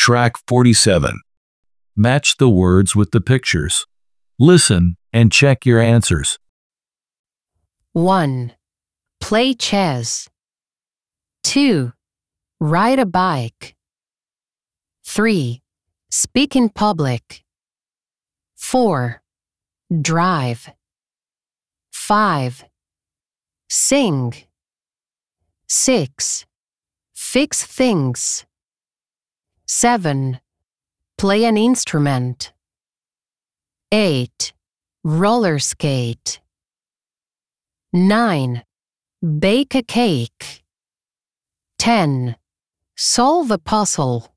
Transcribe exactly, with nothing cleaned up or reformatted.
Track forty-seven. Match the words with the pictures. Listen and check your answers. one. Play chess. two. Ride a bike. three. Speak in public. four. Drive. five. Sing. six. Fix things. seven. Play an instrument. eight. Roller skate. nine. Bake a cake. ten. Solve a puzzle.